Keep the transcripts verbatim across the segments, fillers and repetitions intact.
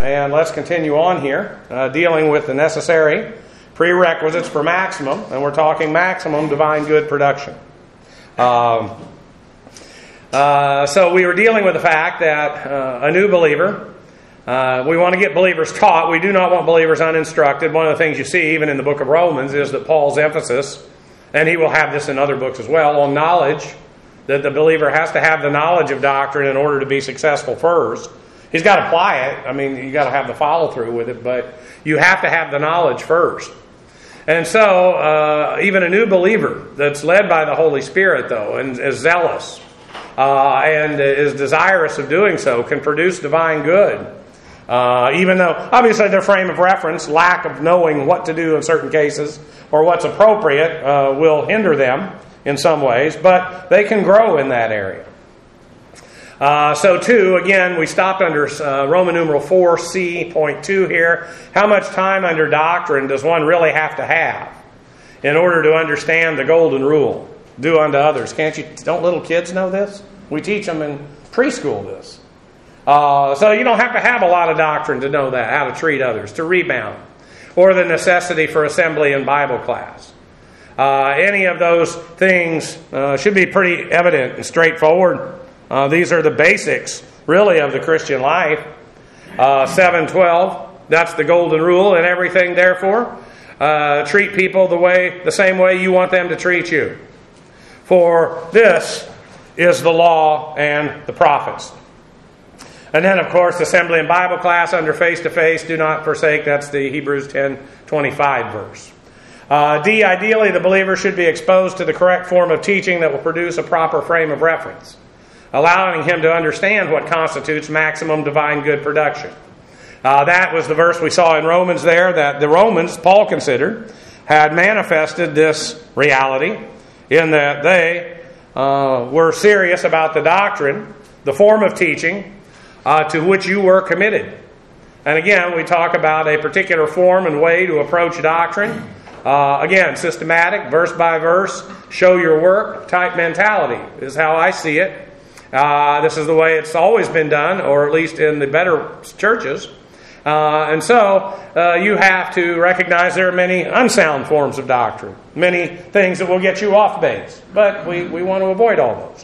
and let's continue on here, uh, dealing with the necessary prerequisites for maximum, and we're talking maximum divine good production. Um, uh, so we were dealing with the fact that uh, a new believer, uh, we want to get believers taught. We do not want believers uninstructed. One of the things you see even in the book of Romans is that Paul's emphasis, and he will have this in other books as well, on knowledge, that the believer has to have the knowledge of doctrine in order to be successful first. He's got to apply it. I mean, you got to have the follow through with it, but you have to have the knowledge first. And so, uh, even a new believer that's led by the Holy Spirit, though, and is zealous uh, and is desirous of doing so, can produce divine good. Uh, even though, obviously, their frame of reference, lack of knowing what to do in certain cases or what's appropriate, uh, will hinder them in some ways, but they can grow in that area. Uh, so too, again, we stopped under uh, Roman numeral four C point two here. How much time under doctrine does one really have to have in order to understand the golden rule? Do unto others. Can't you? Don't little kids know this? We teach them in preschool this. Uh, so you don't have to have a lot of doctrine to know that, how to treat others, to rebound, or the necessity for assembly and Bible class. Uh, any of those things uh, should be pretty evident and straightforward. Uh, these are the basics, really, of the Christian life. Uh, seven twelve, that's the golden rule, and everything, therefore, uh, treat people the way, the same way you want them to treat you. For this is the law and the prophets. And then, of course, assembly and Bible class under face-to-face, do not forsake. That's the Hebrews ten twenty-five verse. Uh, D, ideally, the believer should be exposed to the correct form of teaching that will produce a proper frame of reference, allowing him to understand what constitutes maximum divine good production. Uh, that was the verse we saw in Romans there, that the Romans, Paul considered, had manifested this reality in that they uh, were serious about the doctrine, the form of teaching, uh, to which you were committed. And again, we talk about a particular form and way to approach doctrine. Uh, again, systematic, verse by verse, show your work type mentality is how I see it. Uh, this is the way it's always been done, or at least in the better churches. Uh, and so uh, you have to recognize there are many unsound forms of doctrine, many things that will get you off base. But we, we want to avoid all those.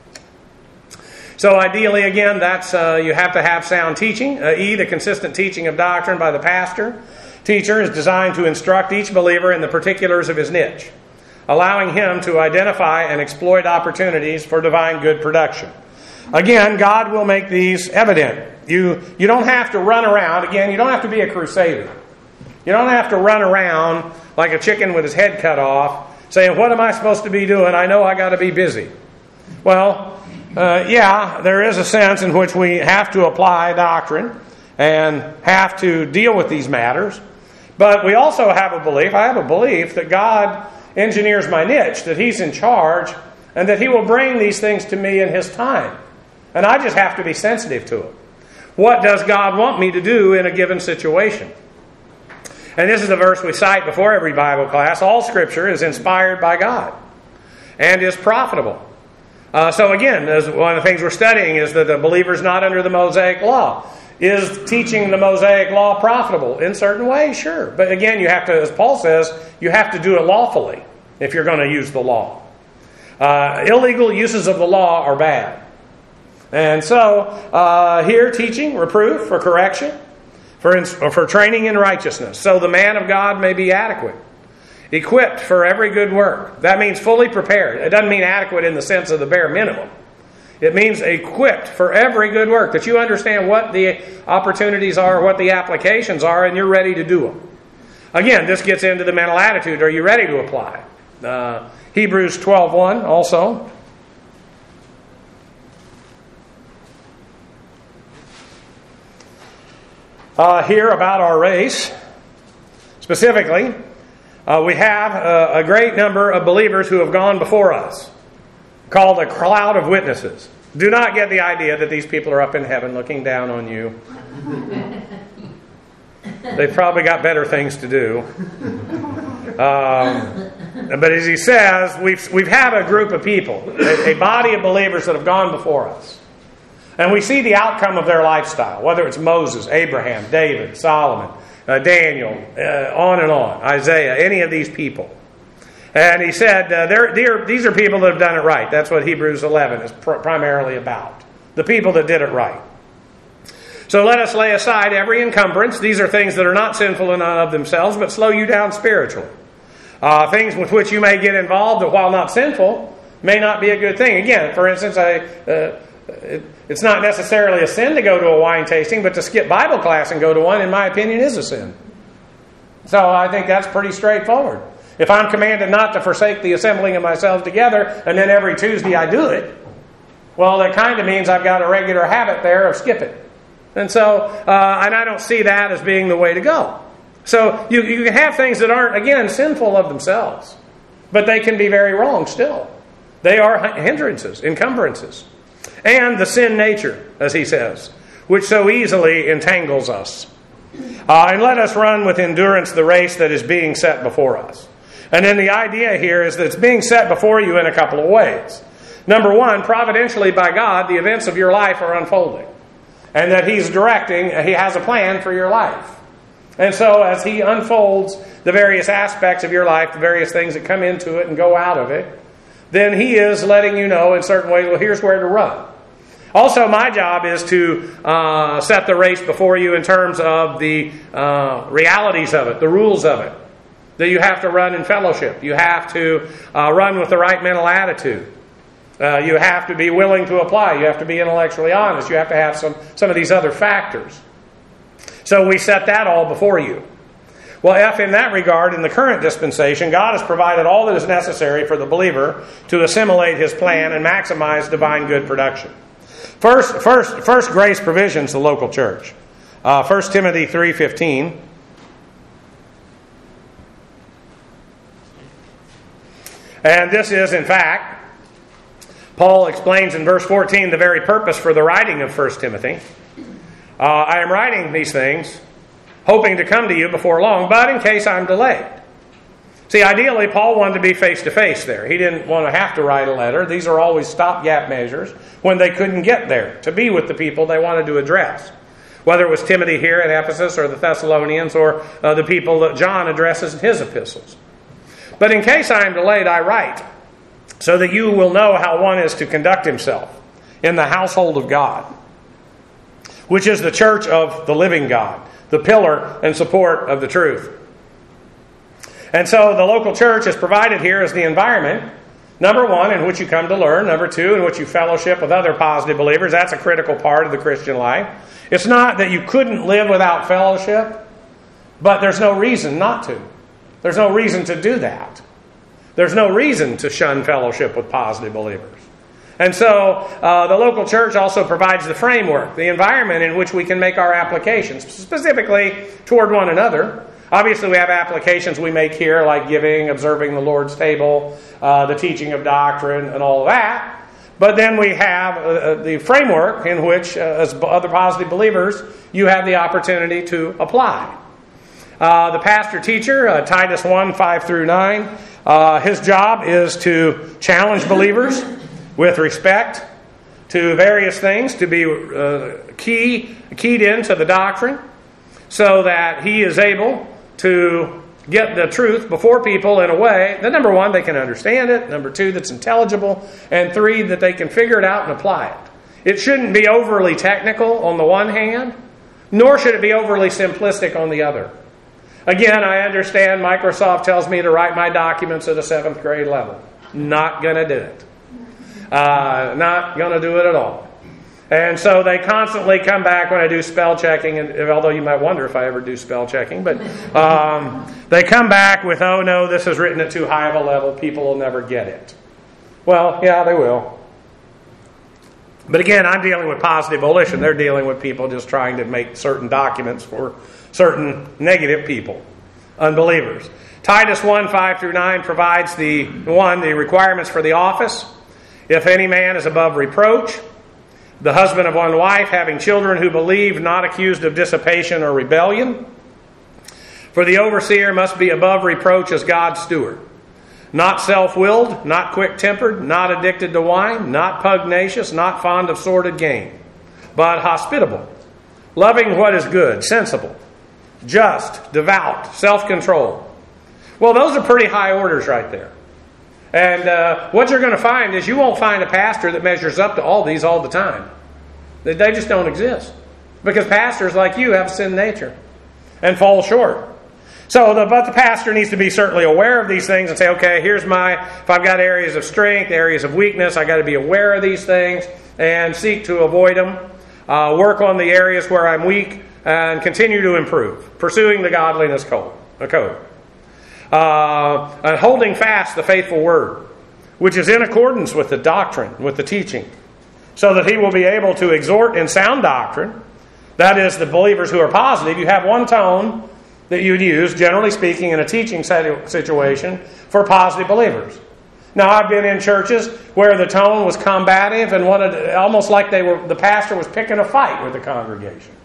So ideally, again, that's uh, you have to have sound teaching. Uh, e, the consistent teaching of doctrine by the pastor. Teacher is designed to instruct each believer in the particulars of his niche, allowing him to identify and exploit opportunities for divine good production. Again, God will make these evident. You, you don't have to run around. Again, you don't have to be a crusader. You don't have to run around like a chicken with his head cut off, saying, what am I supposed to be doing? I know I got to be busy. Well, uh, yeah, there is a sense in which we have to apply doctrine and have to deal with these matters. But we also have a belief, I have a belief that God engineers my niche, that He's in charge, and that He will bring these things to me in His time. And I just have to be sensitive to it. What does God want me to do in a given situation? And this is a verse we cite before every Bible class. All Scripture is inspired by God and is profitable. Uh, so again, as one of the things we're studying is that the believer's not under the Mosaic law. Is teaching the Mosaic law profitable? In certain ways, sure. But again, you have to, as Paul says, you have to do it lawfully if you're going to use the law. Uh, illegal uses of the law are bad. And so, uh, here, teaching, reproof, for correction, for, in, for training in righteousness, so the man of God may be adequate, equipped for every good work. That means fully prepared. It doesn't mean adequate in the sense of the bare minimum. It means equipped for every good work, that you understand what the opportunities are, what the applications are, and you're ready to do them. Again, this gets into the mental attitude. Are you ready to apply? Uh, Hebrews twelve one also. Uh, here about our race, specifically, uh, we have a, a great number of believers who have gone before us, called a cloud of witnesses. Do not get the idea that these people are up in heaven looking down on you. They've probably got better things to do. Um, but as he says, we've we've had a group of people, a, a body of believers that have gone before us. And we see the outcome of their lifestyle, whether it's Moses, Abraham, David, Solomon, uh, Daniel, uh, on and on, Isaiah, any of these people. And he said, uh, they're, they're, these are people that have done it right. That's what Hebrews eleven is pr- primarily about. The people that did it right. So let us lay aside every encumbrance. These are things that are not sinful in and of themselves, but slow you down spiritually. Uh, things with which you may get involved that, while not sinful, may not be a good thing. Again, for instance, I, uh, it, it's not necessarily a sin to go to a wine tasting, but to skip Bible class and go to one, in my opinion, is a sin. So I think that's pretty straightforward. If I'm commanded not to forsake the assembling of myself together, and then every Tuesday I do it, well, that kind of means I've got a regular habit there of skipping. And so, uh, and I don't see that as being the way to go. So you, you can have things that aren't, again, sinful of themselves, but they can be very wrong still. They are hindrances, encumbrances. And the sin nature, as he says, which so easily entangles us. Uh, and let us run with endurance the race that is being set before us. And then the idea here is that it's being set before you in a couple of ways. Number one, providentially by God, the events of your life are unfolding. And that He's directing, He has a plan for your life. And so as He unfolds the various aspects of your life, the various things that come into it and go out of it, then He is letting you know in certain ways, well, here's where to run. Also, my job is to uh, set the race before you in terms of the uh, realities of it, the rules of it. That you have to run in fellowship. You have to uh, run with the right mental attitude. Uh, you have to be willing to apply. You have to be intellectually honest. You have to have some, some of these other factors. So we set that all before you. Well, if in that regard, in the current dispensation, God has provided all that is necessary for the believer to assimilate His plan and maximize divine good production. First, first, first grace provisions the local church. Uh, First Timothy three fifteen. And this is, in fact, Paul explains in verse fourteen the very purpose for the writing of First Timothy. Uh, I am writing these things, hoping to come to you before long, but in case I'm delayed. See, ideally, Paul wanted to be face-to-face there. He didn't want to have to write a letter. These are always stopgap measures when they couldn't get there to be with the people they wanted to address. Whether it was Timothy here at Ephesus or the Thessalonians or uh, the people that John addresses in his epistles. But in case I am delayed, I write, so that you will know how one is to conduct himself in the household of God, which is the church of the living God, the pillar and support of the truth. And so the local church is provided here as the environment, number one, in which you come to learn. Number two, in which you fellowship with other positive believers. That's a critical part of the Christian life. It's not that you couldn't live without fellowship, but there's no reason not to. There's no reason to do that. There's no reason to shun fellowship with positive believers. And so uh, the local church also provides the framework, the environment in which we can make our applications, specifically toward one another. Obviously, we have applications we make here, like giving, observing the Lord's table, uh, the teaching of doctrine, and all of that. But then we have uh, the framework in which, uh, as other positive believers, you have the opportunity to apply. Uh, the pastor-teacher, uh, Titus one, five through nine, uh, his job is to challenge believers with respect to various things, to be uh, key, keyed into the doctrine, so that he is able to get the truth before people in a way that, number one, they can understand it, number two, that's intelligible, and three, that they can figure it out and apply it. It shouldn't be overly technical on the one hand, nor should it be overly simplistic on the other. Again, I understand Microsoft tells me to write my documents at a seventh grade level. Not going to do it. Uh, not going to do it at all. And so they constantly come back when I do spell checking, and although you might wonder if I ever do spell checking, but um, they come back with, oh no, this is written at too high of a level, people will never get it. Well, yeah, they will. But again, I'm dealing with positive volition. They're dealing with people just trying to make certain documents for certain negative people, unbelievers. Titus one, five through nine provides the, one, the requirements for the office. If any man is above reproach, the husband of one wife, having children who believe, not accused of dissipation or rebellion. For the overseer must be above reproach as God's steward, not self-willed, not quick-tempered, not addicted to wine, not pugnacious, not fond of sordid gain, but hospitable, loving what is good, sensible, just, devout, self-controlled. Well, those are pretty high orders right there. And uh, what you're going to find is you won't find a pastor that measures up to all these all the time. They, they just don't exist. Because pastors like you have sin nature and fall short. So, the, but the pastor needs to be certainly aware of these things and say, okay, here's my, if I've got areas of strength, areas of weakness, I've got to be aware of these things and seek to avoid them. Uh, work on the areas where I'm weak and continue to improve, pursuing the godliness code. A code. Uh, and holding fast the faithful word, which is in accordance with the doctrine, with the teaching, so that he will be able to exhort in sound doctrine. That is, the believers who are positive. You have one tone that you'd use, generally speaking, in a teaching situation for positive believers. Now, I've been in churches where the tone was combative and wanted, almost like they were, the pastor was picking a fight with the congregation.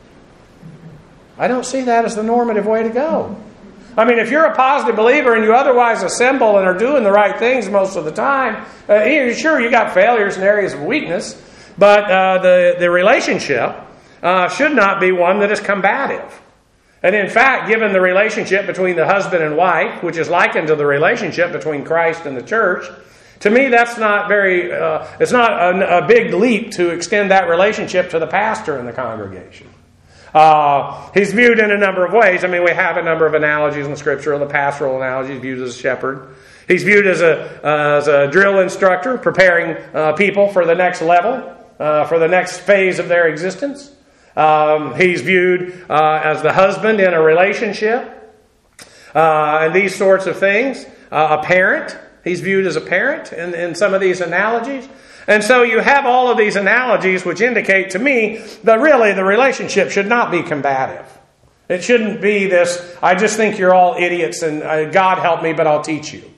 I don't see that as the normative way to go. I mean, if you're a positive believer and you otherwise assemble and are doing the right things most of the time, uh, sure, you got failures and areas of weakness, but uh, the, the relationship uh, should not be one that is combative. And in fact, given the relationship between the husband and wife, which is likened to the relationship between Christ and the church, to me that's not very, uh, it's not a, a big leap to extend that relationship to the pastor in the congregation. Uh, he's viewed in a number of ways. I mean, we have a number of analogies in the Scripture. The pastoral analogy is viewed as a shepherd. He's viewed as a uh, as a drill instructor, preparing uh, people for the next level, uh, for the next phase of their existence. Um, he's viewed uh, as the husband in a relationship, uh, and these sorts of things. Uh, a parent. He's viewed as a parent in, in some of these analogies. And so you have all of these analogies which indicate to me that really the relationship should not be combative. It shouldn't be this, I just think you're all idiots and uh, God help me, but I'll teach you.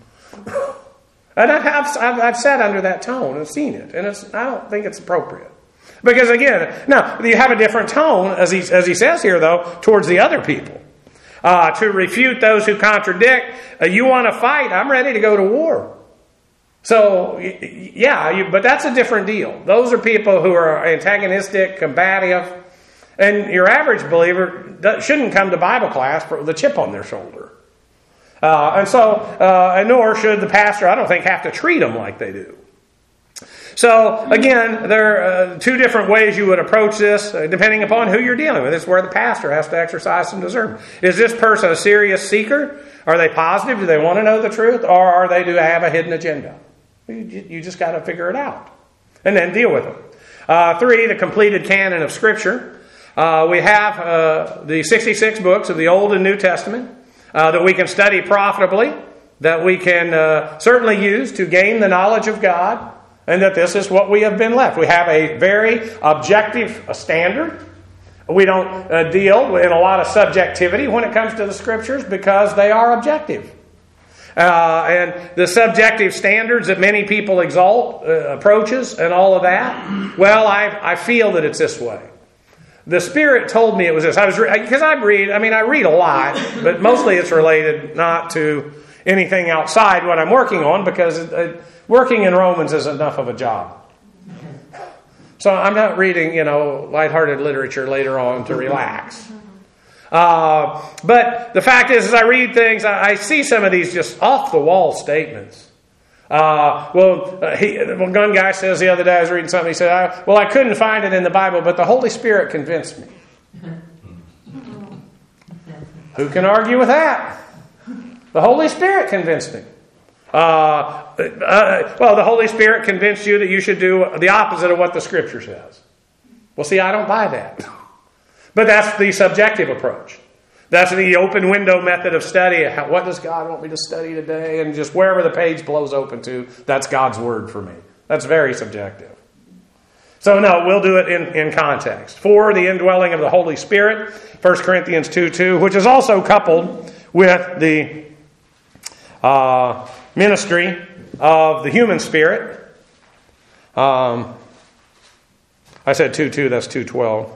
And I have, I've, I've sat under that tone and seen it. And it's, I don't think it's appropriate. Because again, now you have a different tone, as he, as he says here though, towards the other people. Uh, to refute those who contradict. Uh, you want to fight, I'm ready to go to war. So, yeah, you, but that's a different deal. Those are people who are antagonistic, combative, and your average believer shouldn't come to Bible class with a chip on their shoulder. Uh, and so, uh, and nor should the pastor, I don't think, have to treat them like they do. So, again, there are uh, two different ways you would approach this, uh, depending upon who you're dealing with. It's where the pastor has to exercise some discernment. Is this person a serious seeker? Are they positive? Do they want to know the truth? Or are they do they have a hidden agenda? You, you just got to figure it out. And then deal with them. Uh, three, the completed canon of Scripture. Uh, we have uh, the sixty-six books of the Old and New Testament uh, that we can study profitably, that we can uh, certainly use to gain the knowledge of God, and that this is what we have been left. We have a very objective standard. We don't uh, deal in a lot of subjectivity when it comes to the Scriptures because they are objective. Uh, and the subjective standards that many people exalt, uh, approaches, and all of that, well, I, I feel that it's this way. The Spirit told me it was this. I was because I read. I mean, I read a lot, but mostly it's related not to anything outside what I'm working on, because it, it, working in Romans is enough of a job. So I'm not reading, you know, lighthearted literature later on to relax. Uh, but the fact is, as I read things, I, I see some of these just off-the-wall statements. Uh, well, uh, he, well, one guy says the other day, I was reading something, he said, I, well, I couldn't find it in the Bible, but the Holy Spirit convinced me. Who can argue with that? The Holy Spirit convinced me. Uh, uh, well, the Holy Spirit convinced you that you should do the opposite of what the Scripture says. Well, see, I don't buy that. But that's the subjective approach. That's the open window method of study. What does God want me to study today? And just wherever the page blows open to, that's God's Word for me. That's very subjective. So no, we'll do it in, in context. For the indwelling of the Holy Spirit, First Corinthians two two, which is also coupled with the uh, ministry of the human spirit. Um, I said two two, that's two twelve.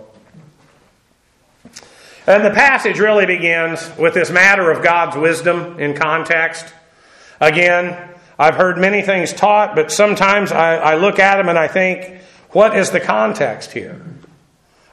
And the passage really begins with this matter of God's wisdom in context. Again, I've heard many things taught, but sometimes I, I look at them and I think, what is the context here?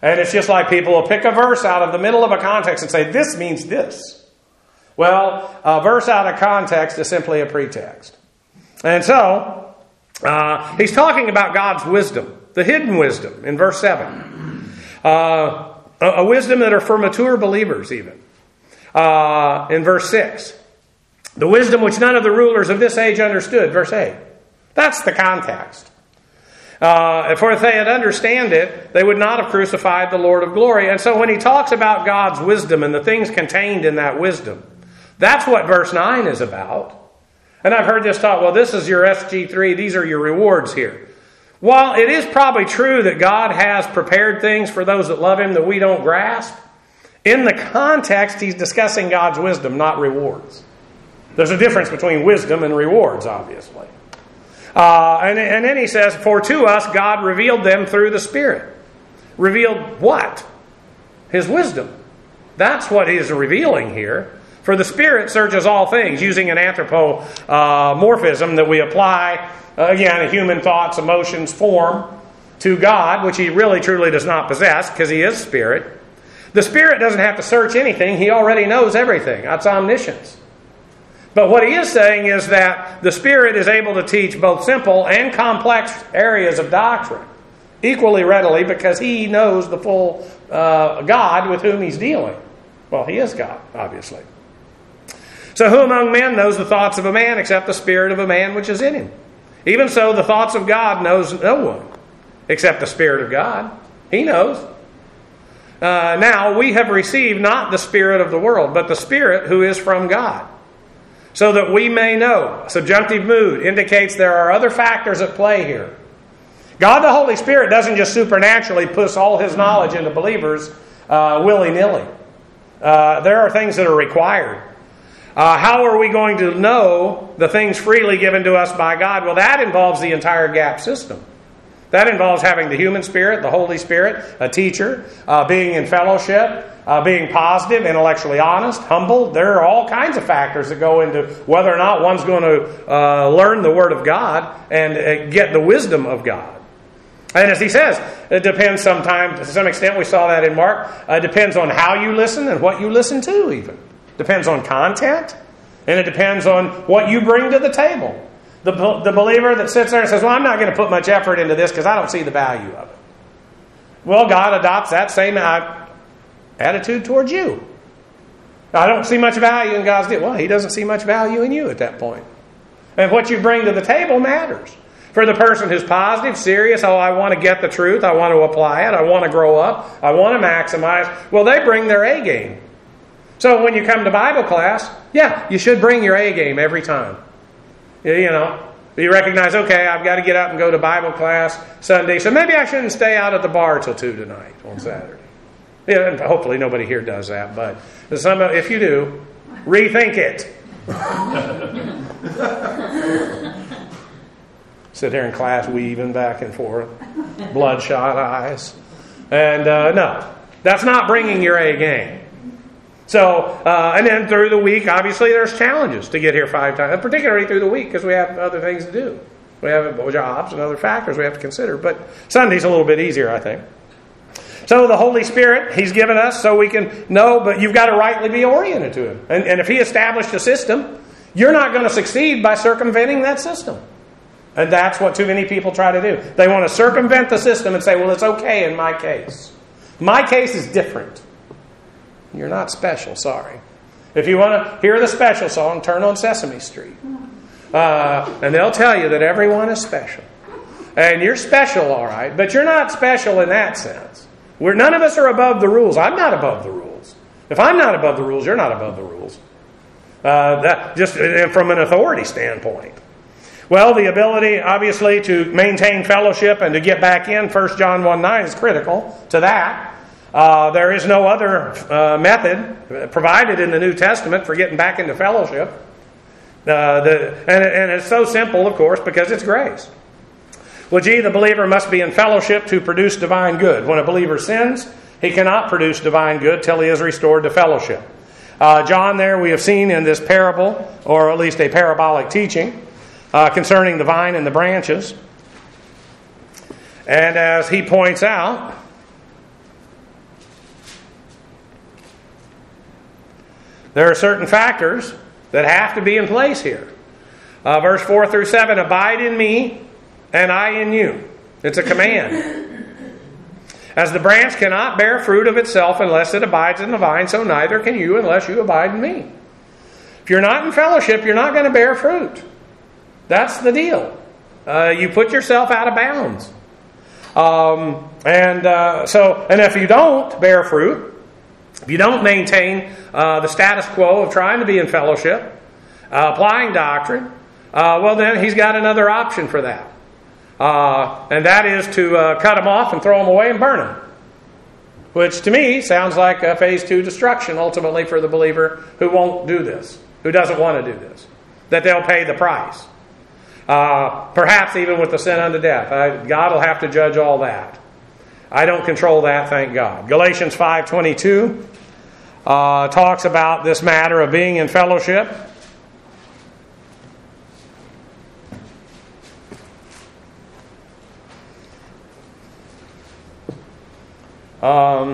And it's just like people will pick a verse out of the middle of a context and say, this means this. Well, a verse out of context is simply a pretext. And so, uh, he's talking about God's wisdom, the hidden wisdom in verse seven. Uh, a, a wisdom that are for mature believers even. Uh, in verse six. The wisdom which none of the rulers of this age understood. Verse eight. That's the context. Uh, for if they had understand it, they would not have crucified the Lord of glory. And so when he talks about God's wisdom and the things contained in that wisdom, that's what verse nine is about. And I've heard this taught, well, this is your S G three. These are your rewards here. While it is probably true that God has prepared things for those that love Him that we don't grasp, in the context, he's discussing God's wisdom, not rewards. There's a difference between wisdom and rewards, obviously. Uh, and, and then he says, for to us God revealed them through the Spirit. Revealed what? His wisdom. That's what he is revealing here. For the Spirit searches all things, using an anthropomorphism that we apply, uh, again, human thoughts, emotions, form to God, which he really truly does not possess because he is Spirit. The Spirit doesn't have to search anything. He already knows everything. That's omniscience. But what he is saying is that the Spirit is able to teach both simple and complex areas of doctrine equally readily because he knows the full uh, God with whom he's dealing. Well, he is God, obviously. So who among men knows the thoughts of a man except the spirit of a man which is in him? Even so, the thoughts of God knows no one except the Spirit of God. He knows. Uh, now, we have received not the spirit of the world, but the Spirit who is from God, so that we may know. Subjunctive mood indicates there are other factors at play here. God the Holy Spirit doesn't just supernaturally push all His knowledge into believers uh, willy-nilly. Uh, there are things that are required. Uh, how are we going to know the things freely given to us by God? Well, that involves the entire GAP system. That involves having the human spirit, the Holy Spirit, a teacher, uh, being in fellowship, uh, being positive, intellectually honest, humble. There are all kinds of factors that go into whether or not one's going to uh, learn the Word of God and uh, get the wisdom of God. And as he says, it depends sometimes, to some extent we saw that in Mark, uh, it depends on how you listen and what you listen to even. Depends on content, and it depends on what you bring to the table. The, the believer that sits there and says, well, I'm not going to put much effort into this because I don't see the value of it. Well, God adopts that same attitude towards you. I don't see much value in God's deal. Well, He doesn't see much value in you at that point. And what you bring to the table matters. For the person who's positive, serious, oh, I want to get the truth, I want to apply it, I want to grow up, I want to maximize, well, they bring their A game. So when you come to Bible class, yeah, you should bring your A game every time. You know, you recognize, okay, I've got to get up and go to Bible class Sunday, so maybe I shouldn't stay out at the bar till two tonight on Saturday. Yeah, and hopefully nobody here does that, but some, if you do, rethink it. Sit there in class weaving back and forth, bloodshot eyes. And uh, no, that's not bringing your A game. So, uh, and then through the week, obviously there's challenges to get here five times, particularly through the week because we have other things to do. We have jobs and other factors we have to consider. But Sunday's a little bit easier, I think. So the Holy Spirit, He's given us so we can know, but you've got to rightly be oriented to Him. And, and if He established a system, you're not going to succeed by circumventing that system. And that's what too many people try to do. They want to circumvent the system and say, well, it's okay in my case. My case is different. You're not special, sorry. If you want to hear the special song, turn on Sesame Street. Uh, and they'll tell you that everyone is special. And you're special, all right, but you're not special in that sense. We're, none of us are above the rules. I'm not above the rules. If I'm not above the rules, you're not above the rules. Uh, that just from an authority standpoint. Well, the ability, obviously, to maintain fellowship and to get back in, First John one nine is critical to that. Uh, there is no other uh, method provided in the New Testament for getting back into fellowship. Uh, the, and, and it's so simple, of course, because it's grace. Well, gee, the believer must be in fellowship to produce divine good. When a believer sins, he cannot produce divine good till he is restored to fellowship. Uh, John there we have seen in this parable, or at least a parabolic teaching, uh, concerning the vine and the branches. And as he points out, There are certain factors that have to be in place here. Uh, verse four through seven, abide in me and I in you. It's a command. As the branch cannot bear fruit of itself unless it abides in the vine, so neither can you unless you abide in me. If you're not in fellowship, you're not going to bear fruit. That's the deal. Uh, you put yourself out of bounds. Um, and uh, so, and if you don't bear fruit, if you don't maintain uh, the status quo of trying to be in fellowship, uh, applying doctrine, uh, well then he's got another option for that. Uh, and that is to uh, cut them off and throw them away and burn them. Which to me sounds like a phase two destruction ultimately for the believer who won't do this, who doesn't want to do this. That they'll pay the price. Uh, perhaps even with the sin unto death. I, God will have to judge all that. I don't control that, thank God. Galatians five twenty-two uh, talks about this matter of being in fellowship. Um,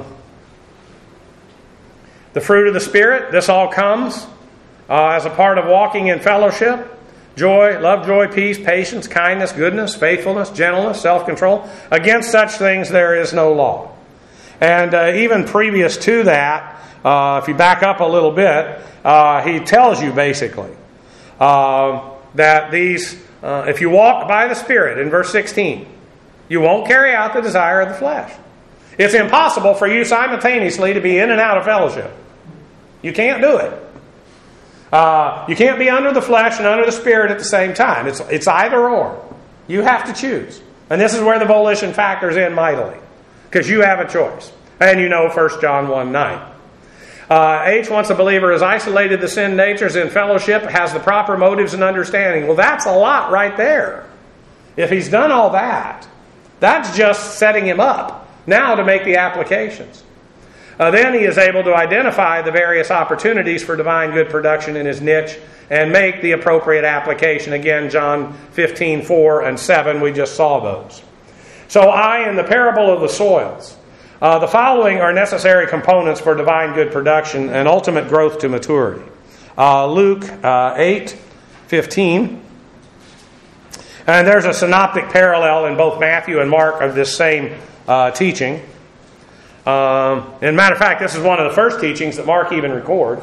the fruit of the Spirit, this all comes uh, as a part of walking in fellowship. Joy, love, joy, peace, patience, kindness, goodness, faithfulness, gentleness, self-control. Against such things there is no law. And uh, even previous to that, uh, if you back up a little bit, uh, he tells you basically uh, that these, uh, if you walk by the Spirit, in verse sixteen, you won't carry out the desire of the flesh. It's impossible for you simultaneously to be in and out of fellowship. You can't do it. Uh, you can't be under the flesh and under the Spirit at the same time. It's, it's either or. You have to choose. And this is where the volition factors in mightily. Because you have a choice. And you know First John one nine. Uh, H, once a believer has isolated the sin natures in fellowship, has the proper motives and understanding. Well, that's a lot right there. If he's done all that, that's just setting him up now to make the applications. Uh, then he is able to identify the various opportunities for divine good production in his niche and make the appropriate application. Again, John fifteen four and seven, we just saw those. So I, in the parable of the soils, uh, the following are necessary components for divine good production and ultimate growth to maturity. Uh, Luke uh, eight fifteen. And there's a synoptic parallel in both Matthew and Mark of this same uh, teaching. Um, and matter of fact, this is one of the first teachings that Mark even records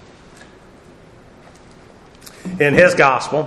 in his gospel.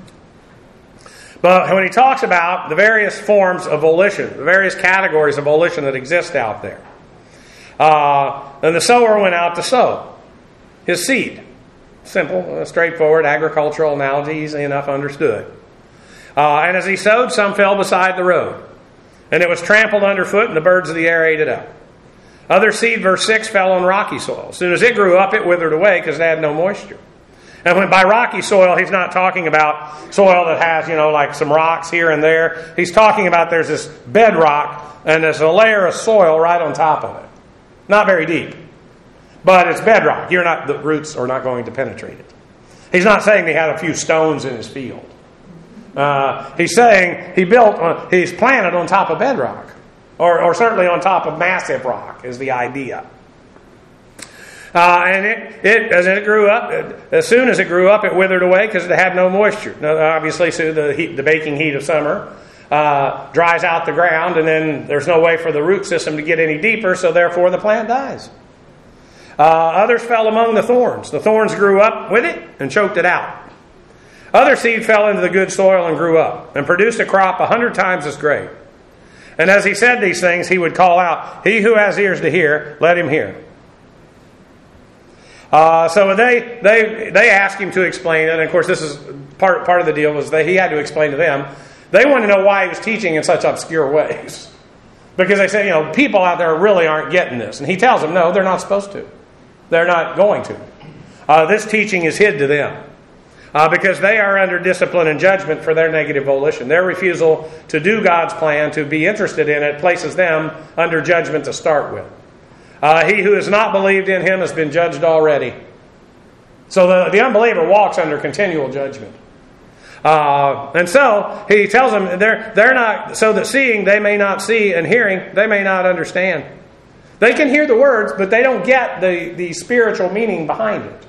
But when he talks about the various forms of volition, the various categories of volition that exist out there, uh, and the sower went out to sow his seed. Simple, straightforward agricultural analogy, easy enough understood. Uh, and as he sowed, some fell beside the road, and it was trampled underfoot, and the birds of the air ate it up. Other seed, verse six, fell on rocky soil. As soon as it grew up, it withered away because it had no moisture. And when by rocky soil, he's not talking about soil that has, you know, like some rocks here and there. He's talking about there's this bedrock and there's a layer of soil right on top of it. Not very deep, but it's bedrock. You're not, the roots are not going to penetrate it. He's not saying he had a few stones in his field. Uh, he's saying he built, uh, he's planted on top of bedrock. Or, or certainly on top of massive rock is the idea. Uh, and it, it, as it grew up, it, as soon as it grew up, it withered away because it had no moisture. Now, obviously, so the, heat, the baking heat of summer uh, dries out the ground, and then there's no way for the root system to get any deeper, so therefore the plant dies. Uh, others fell among the thorns. The thorns grew up with it and choked it out. Other seed fell into the good soil and grew up and produced a crop a hundred times as great. And as he said these things, he would call out, "He who has ears to hear, let him hear." Uh, so they they they asked him to explain it. And of course, this is part part of the deal was that he had to explain to them. They wanted to know why he was teaching in such obscure ways, because they said, you know, people out there really aren't getting this. And he tells them, no, they're not supposed to. They're not going to. Uh, this teaching is hid to them. Uh, because they are under discipline and judgment for their negative volition. Their refusal to do God's plan, to be interested in it, places them under judgment to start with. Uh, he who has not believed in him has been judged already. So the, the unbeliever walks under continual judgment. Uh, and so he tells them they're they're not, so that seeing they may not see, and hearing they may not understand. They can hear the words, but they don't get the, the spiritual meaning behind it.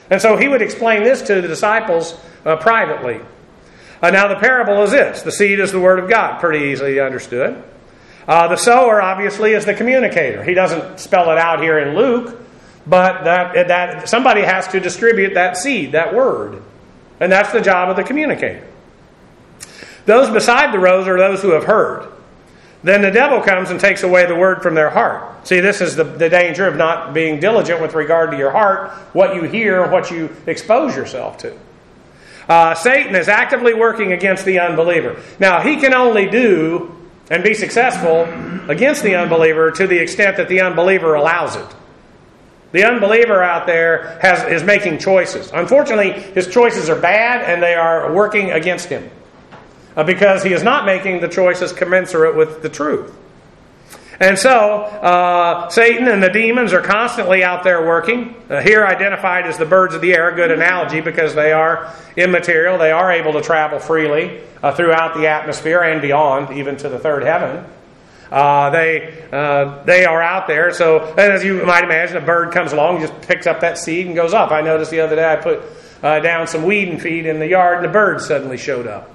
And so he would explain this to the disciples uh, privately. Uh, now the parable is this. The seed is the word of God. Pretty easily understood. Uh, the sower, obviously, is the communicator. He doesn't spell it out here in Luke, but that, that somebody has to distribute that seed, that word. And that's the job of the communicator. Those beside the rows are those who have heard. Then the devil comes and takes away the word from their heart. See, this is the, the danger of not being diligent with regard to your heart, what you hear, what you expose yourself to. Uh, Satan is actively working against the unbeliever. Now, he can only do and be successful against the unbeliever to the extent that the unbeliever allows it. The unbeliever out there has is making choices. Unfortunately, his choices are bad and they are working against him uh, because he is not making the choices commensurate with the truth. And so, uh, Satan and the demons are constantly out there working. Uh, here identified as the birds of the air, a good analogy because they are immaterial. They are able to travel freely uh, throughout the atmosphere and beyond, even to the third heaven. Uh, they uh, they are out there. So, and as you might imagine, a bird comes along, just picks up that seed and goes up. I noticed the other day I put uh, down some weed and feed in the yard, and the bird suddenly showed up.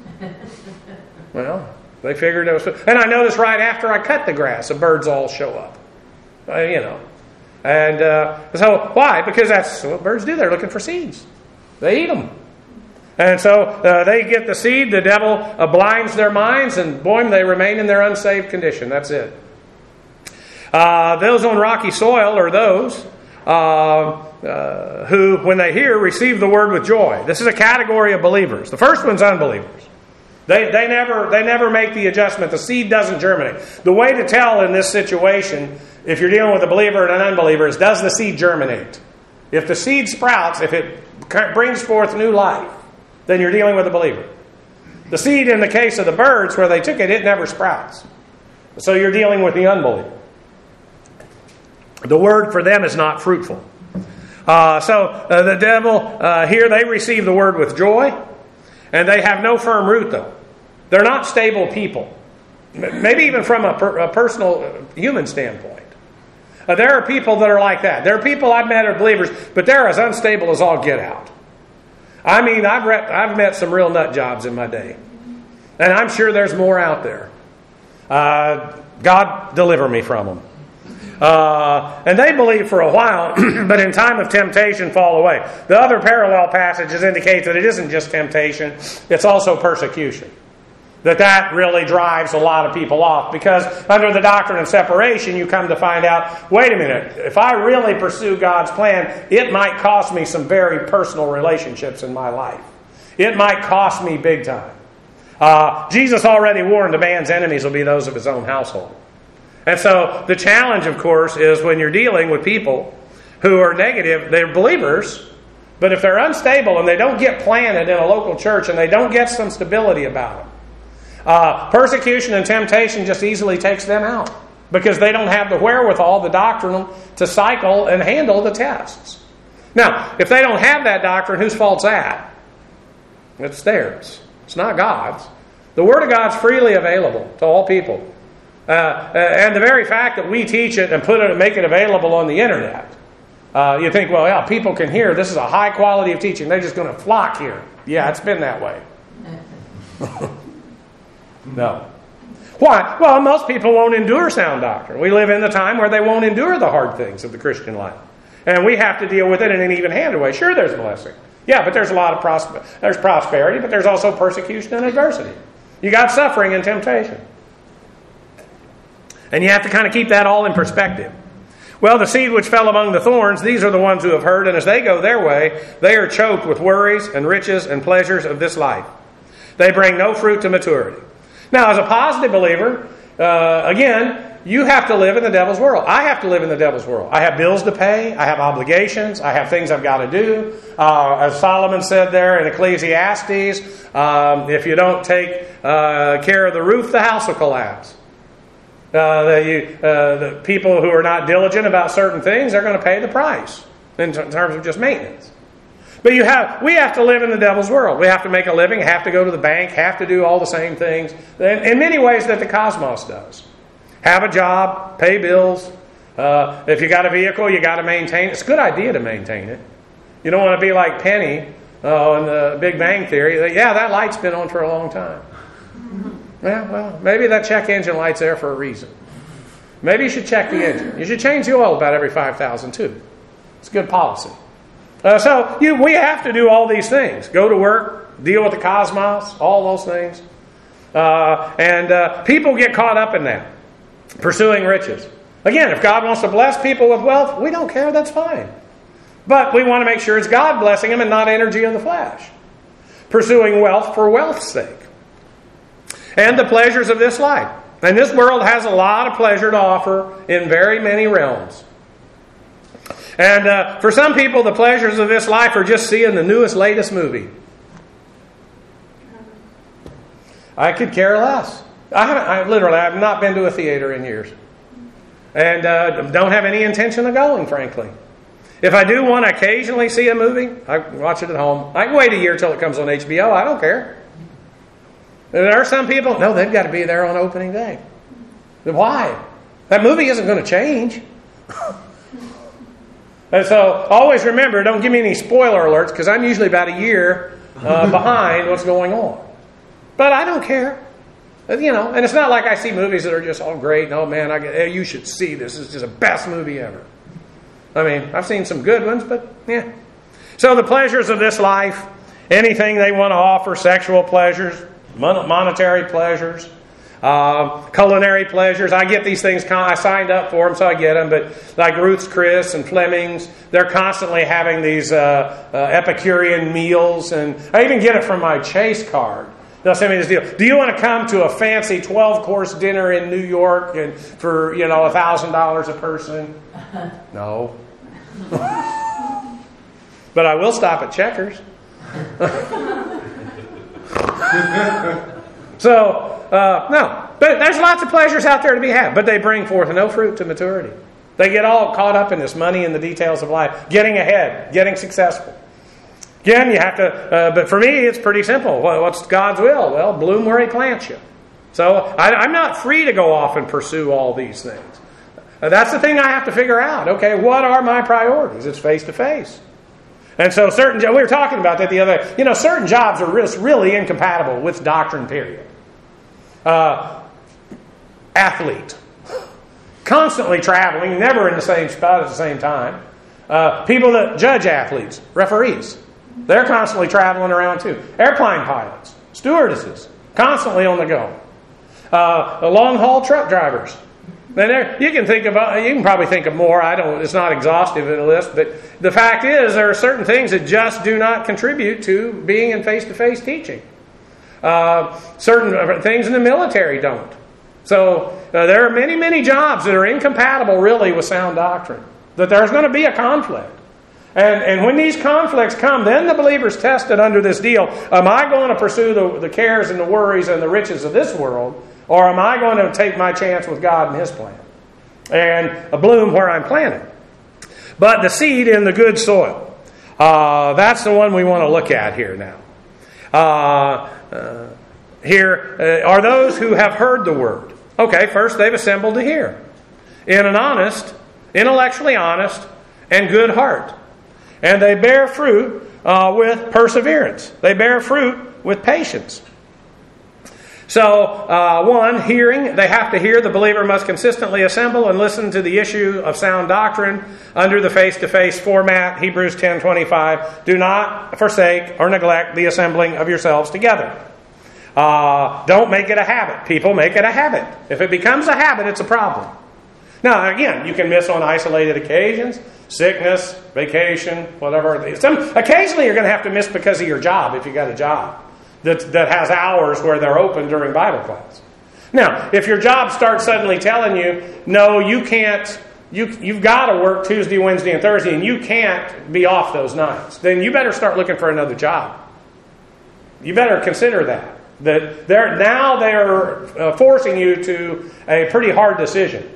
Well, they figured it was... And I noticed right after I cut the grass, the birds all show up. Uh, you know. And uh, so, why? Because that's what birds do. They're looking for seeds. They eat them. And so, uh, they get the seed, the devil uh, blinds their minds, and boy, they remain in their unsaved condition. That's it. Uh, those on rocky soil are those uh, uh, who, when they hear, receive the word with joy. This is a category of believers. The first one's unbelievers. They they never they never make the adjustment. The seed doesn't germinate. The way to tell in this situation, if you're dealing with a believer and an unbeliever, is does the seed germinate? If the seed sprouts, if it brings forth new life, then you're dealing with a believer. The seed in the case of the birds, where they took it, it never sprouts. So you're dealing with the unbeliever. The word for them is not fruitful. Uh, so uh, the devil, uh, here they receive the word with joy. And they have no firm root, though. They're not stable people. Maybe even from a, per, a personal uh, human standpoint. Uh, there are people that are like that. There are people I've met are believers, but they're as unstable as all get out. I mean, I've, re- I've met some real nut jobs in my day. And I'm sure there's more out there. Uh, God deliver me from them. Uh, and they believe for a while, but in time of temptation fall away. The other parallel passages indicate that it isn't just temptation, it's also persecution. That that really drives a lot of people off, because under the doctrine of separation, you come to find out, wait a minute, if I really pursue God's plan, it might cost me some very personal relationships in my life. It might cost me big time. Uh, Jesus already warned a man's enemies will be those of his own household. And so the challenge, of course, is when you're dealing with people who are negative, they're believers, but if they're unstable and they don't get planted in a local church and they don't get some stability about them, uh, persecution and temptation just easily takes them out because they don't have the wherewithal, the doctrinal, to cycle and handle the tests. Now, if they don't have that doctrine, whose fault's that? It's theirs. It's not God's. The Word of God's freely available to all people. Uh, and the very fact that we teach it and put it and make it available on the internet, uh, you think, well, yeah, people can hear. This is a high quality of teaching. They're just going to flock here. Yeah, it's been that way. No. Why? Well, most people won't endure sound doctrine. We live in the time where they won't endure the hard things of the Christian life. And we have to deal with it in an even-handed way. Sure, there's blessing. Yeah, but there's a lot of prosper- there's prosperity, but there's also persecution and adversity. You got suffering and temptation. And you have to kind of keep that all in perspective. Well, the seed which fell among the thorns, these are the ones who have heard, and as they go their way, they are choked with worries and riches and pleasures of this life. They bring no fruit to maturity. Now, as a positive believer, uh, again, you have to live in the devil's world. I have to live in the devil's world. I have bills to pay. I have obligations. I have things I've got to do. Uh, as Solomon said there in Ecclesiastes, um, if you don't take uh, care of the roof, the house will collapse. Uh, the, you, uh, the people who are not diligent about certain things are going to pay the price in t- terms of just maintenance. But you have, we have to live in the devil's world. We have to make a living, have to go to the bank, have to do all the same things in, in many ways that the cosmos does. Have a job, pay bills. Uh, if you got a vehicle, you got to maintain it. It's a good idea to maintain it. You don't want to be like Penny uh, on the Big Bang Theory. Yeah, that light's been on for a long time. Yeah, well, maybe that check engine light's there for a reason. Maybe you should check the engine. You should change the oil about every five thousand too. It's good policy. Uh, so you, we have to do all these things. Go to work, deal with the cosmos, all those things. Uh, and uh, people get caught up in that, pursuing riches. Again, if God wants to bless people with wealth, we don't care, that's fine. But we want to make sure it's God blessing them and not energy of the flesh. Pursuing wealth for wealth's sake. And the pleasures of this life. And this world has a lot of pleasure to offer in very many realms. And uh, for some people, the pleasures of this life are just seeing the newest, latest movie. I could care less. I haven't, I literally, I have not been to a theater in years. And uh, don't have any intention of going, frankly. If I do want to occasionally see a movie, I watch it at home. I can wait a year till it comes on H B O. I don't care. There are some people, no, they've got to be there on opening day. Why? That movie isn't going to change. And so always remember, don't give me any spoiler alerts, because I'm usually about a year uh, behind what's going on. But I don't care. You know, and it's not like I see movies that are just all great. And, oh man, I get, hey, you should see this. It's just the best movie ever. I mean, I've seen some good ones, but yeah. So the pleasures of this life, anything they want to offer, sexual pleasures, mon- monetary pleasures, uh, culinary pleasures. I get these things. Con- I signed up for them, so I get them. But like Ruth's Chris and Fleming's, they're constantly having these uh, uh, Epicurean meals, and I even get it from my Chase card. They'll send me this deal. Do you want to come to a fancy twelve-course dinner in New York and for, you know, one thousand dollars a person? No. But I will stop at Checkers. So, uh, no. But there's lots of pleasures out there to be had. But they bring forth no fruit to maturity. They get all caught up in this money and the details of life. Getting ahead. Getting successful. Again, you have to, uh, but for me, it's pretty simple. What's God's will? Well, bloom where He plants you. So I, I'm not free to go off and pursue all these things. Uh, that's the thing I have to figure out. Okay, what are my priorities? It's face to face. And so certain, we were talking about that the other day. You know, certain jobs are really, really incompatible with doctrine, period. Uh, athlete. Constantly traveling, never in the same spot at the same time. Uh, people that judge athletes, referees. They're constantly traveling around too. Airplane pilots, stewardesses, constantly on the go. Uh, the long-haul truck drivers. And there, you can think about, you can probably think of more. I don't. It's not exhaustive in the list, but the fact is, there are certain things that just do not contribute to being in face-to-face teaching. Uh, certain things in the military don't. So uh, there are many, many jobs that are incompatible, really, with sound doctrine. That there's going to be a conflict. And, and when these conflicts come, then the believer's tested under this deal. Am I going to pursue the, the cares and the worries and the riches of this world? Or am I going to take my chance with God and His plan? And bloom where I'm planted. But the seed in the good soil. Uh, that's the one we want to look at here now. Uh, uh, here uh, are those who have heard the word. Okay, first they've assembled to hear. In an honest, intellectually honest, and good heart. And they bear fruit uh, with perseverance. They bear fruit with patience. So, uh, one, hearing. They have to hear. The believer must consistently assemble and listen to the issue of sound doctrine under the face-to-face format. Hebrews ten twenty-five. Do not forsake or neglect the assembling of yourselves together. Uh, don't make it a habit. People make it a habit. If it becomes a habit, it's a problem. Now, again, you can miss on isolated occasions. Sickness, vacation, whatever. Some, occasionally you're going to have to miss because of your job, if you got a job that, that has hours where they're open during Bible class. Now, if your job starts suddenly telling you, no, you can't, you, you've got to work Tuesday, Wednesday, and Thursday, and you can't be off those nights, then you better start looking for another job. You better consider that. That they're, now they're uh, forcing you to a pretty hard decision.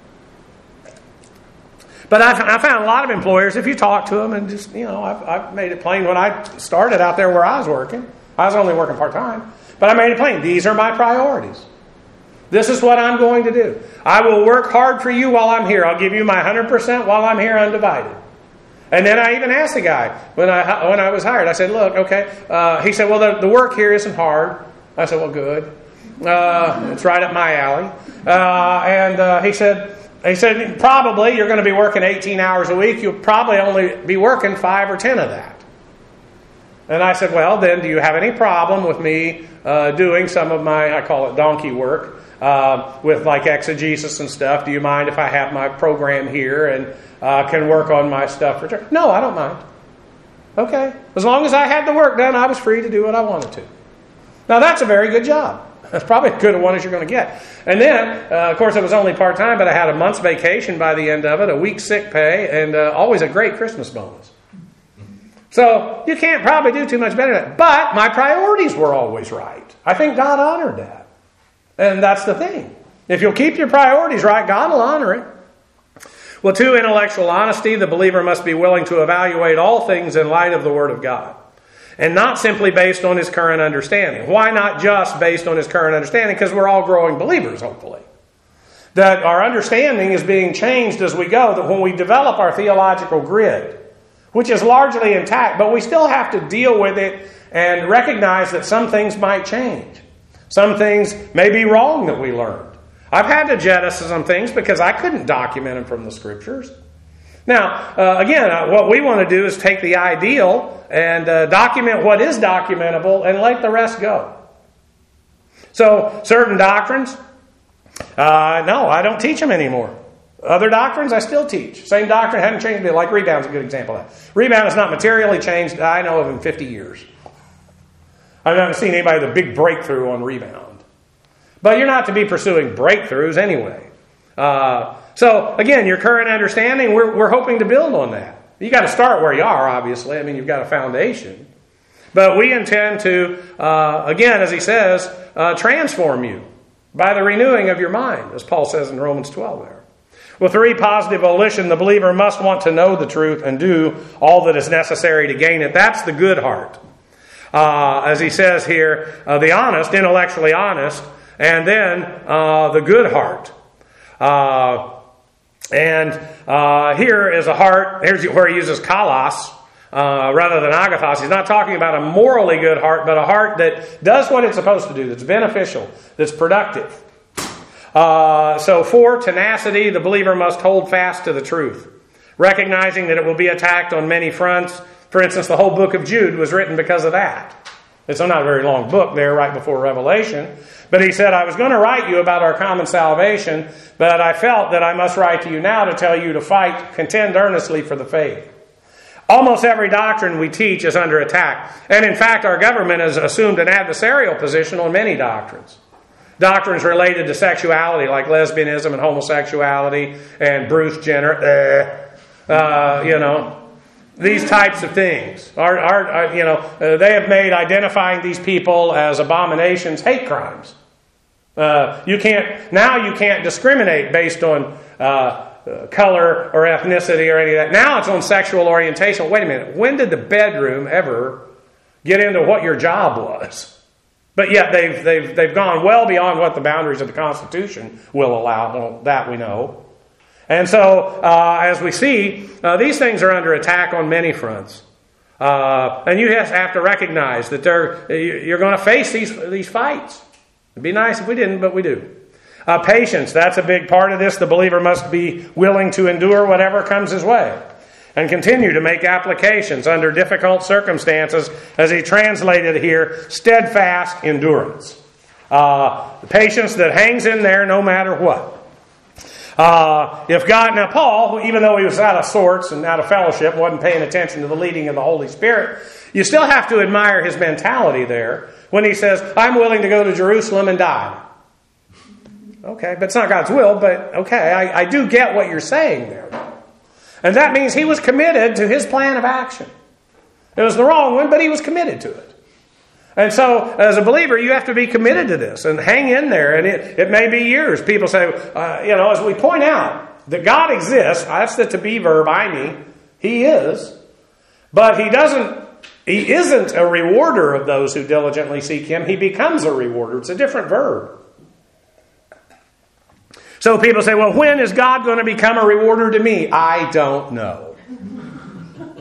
But I've, I found a lot of employers, if you talk to them, and just, you know, I've, I've made it plain when I started out there where I was working. I was only working part-time. But I made it plain. These are my priorities. This is what I'm going to do. I will work hard for you while I'm here. I'll give you my one hundred percent while I'm here undivided. And then I even asked the guy, when I when I was hired, I said, look, okay. Uh, he said, well, the, the work here isn't hard. I said, well, good. Uh, it's right up my alley. Uh, and uh, he said, he said, probably you're going to be working eighteen hours a week. You'll probably only be working five or ten of that. And I said, well, then do you have any problem with me uh, doing some of my, I call it donkey work, uh, with like exegesis and stuff? Do you mind if I have my program here and uh, can work on my stuff? For no, I don't mind. Okay. As long as I had the work done, I was free to do what I wanted to. Now, that's a very good job. That's probably as good a one as you're going to get. And then, uh, of course, it was only part-time, but I had a month's vacation by the end of it, a week's sick pay, and uh, always a great Christmas bonus. So you can't probably do too much better than that. But my priorities were always right. I think God honored that. And that's the thing. If you'll keep your priorities right, God will honor it. Well, two, intellectual honesty. The believer must be willing to evaluate all things in light of the Word of God. And not simply based on his current understanding. Why not just based on his current understanding? Because we're all growing believers, hopefully. That our understanding is being changed as we go. That when we develop our theological grid, which is largely intact, but we still have to deal with it and recognize that some things might change. Some things may be wrong that we learned. I've had to jettison some things because I couldn't document them from the Scriptures. Now, uh, again, uh, what we want to do is take the ideal and uh, document what is documentable and let the rest go. So, certain doctrines, uh, no, I don't teach them anymore. Other doctrines, I still teach. Same doctrine, hadn't changed. Like rebound is a good example of that. Rebound is not materially changed, I know of, in fifty years. I've not seen anybody with a big breakthrough on rebound. But you're not to be pursuing breakthroughs anyway. Uh, so, again, your current understanding, we're, we're hoping to build on that. You got to start where you are, obviously. I mean, you've got a foundation. But we intend to, uh, again, as he says, uh, transform you by the renewing of your mind, as Paul says in Romans twelve there. Well, three, positive volition. The believer must want to know the truth and do all that is necessary to gain it. That's the good heart. Uh, as he says here, uh, the honest, intellectually honest, and then uh, the good heart. Uh, and uh, here is a heart, here's where he uses kalos uh, rather than agathos. He's not talking about a morally good heart, but a heart that does what it's supposed to do, that's beneficial, that's productive. Uh, so four, tenacity. The believer must hold fast to the truth, recognizing that it will be attacked on many fronts. For instance, the whole book of Jude was written because of that. It's not a very long book there right before Revelation. But he said, I was going to write you about our common salvation, but I felt that I must write to you now to tell you to fight, contend earnestly for the faith. Almost every doctrine we teach is under attack. And in fact, our government has assumed an adversarial position on many doctrines. Doctrines related to sexuality, like lesbianism and homosexuality and Bruce Jenner, uh, uh, you know, these types of things. Are, are, are you know, uh, they have made identifying these people as abominations hate crimes. Uh, you can't now you can't discriminate based on uh, uh, color or ethnicity or any of that. Now it's on sexual orientation. Wait a minute. When did the bedroom ever get into what your job was? But yet they've they've they've gone well beyond what the boundaries of the Constitution will allow. Well, that we know. And so, uh, as we see, uh, these things are under attack on many fronts. Uh, and you have to recognize that they're, you're going to face these these fights. It'd be nice if we didn't, but we do. Uh, patience, that's a big part of this. The believer must be willing to endure whatever comes his way and continue to make applications under difficult circumstances, as he translated here, steadfast endurance. Uh, patience that hangs in there no matter what. Uh, if God, now Paul, even though he was out of sorts and out of fellowship, wasn't paying attention to the leading of the Holy Spirit, you still have to admire his mentality there when he says, I'm willing to go to Jerusalem and die. Okay, but it's not God's will, but okay, I, I do get what you're saying there. And that means he was committed to his plan of action. It was the wrong one, but he was committed to it. And so, as a believer, you have to be committed to this and hang in there. And it, it may be years. People say, uh, you know, as we point out, that God exists. That's the to be verb, I mean. He is. But he doesn't, he isn't a rewarder of those who diligently seek him. He becomes a rewarder. It's a different verb. So people say, well, when is God going to become a rewarder to me? I don't know.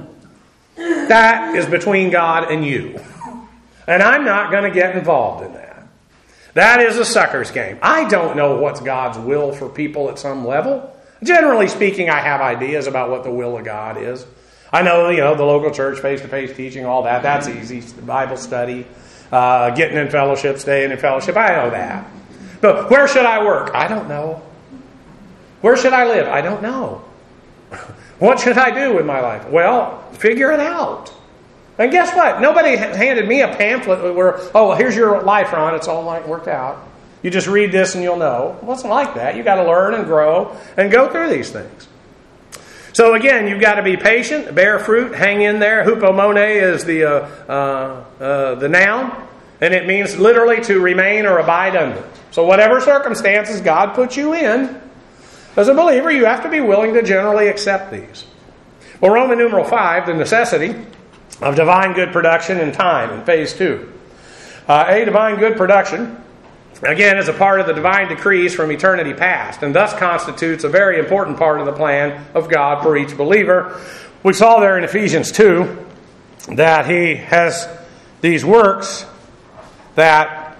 that is between God and you. And I'm not going to get involved in that. That is a sucker's game. I don't know what's God's will for people at some level. Generally speaking, I have ideas about what the will of God is. I know, you know, the local church, face-to-face teaching, all that. That's easy. Bible study, uh, getting in fellowship, staying in fellowship. I know that. But where should I work? I don't know. Where should I live? I don't know. What should I do with my life? Well, figure it out. And guess what? Nobody handed me a pamphlet where, oh, well, here's your life, Ron. It's all like worked out. You just read this and you'll know. It wasn't like that. You've got to learn and grow and go through these things. So again, you've got to be patient, bear fruit, hang in there. Hupomone is the uh, uh, uh, the noun, and it means literally to remain or abide under. So whatever circumstances God puts you in, as a believer, you have to be willing to generally accept these. Well, Roman numeral five, the necessity of divine good production in time in phase two. Uh, a divine good production, again, is a part of the divine decrees from eternity past, and thus constitutes a very important part of the plan of God for each believer. We saw there in Ephesians two that He has these works that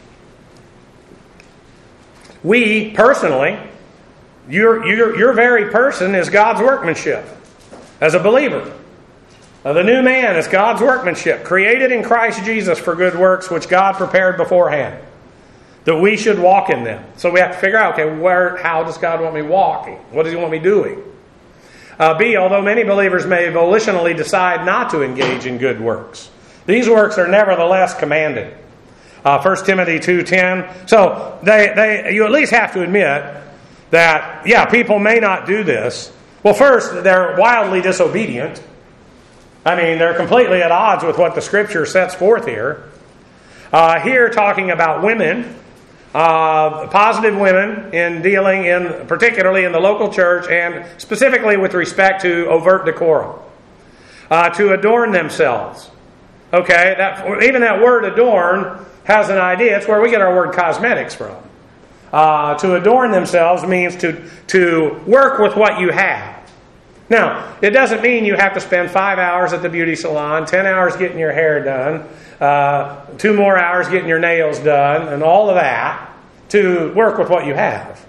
we personally, your, your, your very person is God's workmanship as a believer. Now, the new man is God's workmanship, created in Christ Jesus for good works, which God prepared beforehand, that we should walk in them. So we have to figure out, okay, where, how does God want me walking? What does He want me doing? Uh, B, although many believers may volitionally decide not to engage in good works, these works are nevertheless commanded. Uh, First Timothy two ten. So they, they, you at least have to admit that, yeah, people may not do this. Well, first, they're wildly disobedient. I mean, they're completely at odds with what the Scripture sets forth here. Uh, here, talking about women, uh, positive women in dealing in, particularly in the local church, and specifically with respect to overt decorum, uh, to adorn themselves. Okay, that, even that word adorn has an idea. It's where we get our word cosmetics from. Uh, to adorn themselves means to to work with what you have. Now, it doesn't mean you have to spend five hours at the beauty salon, ten hours getting your hair done, uh, two more hours getting your nails done, and all of that to work with what you have.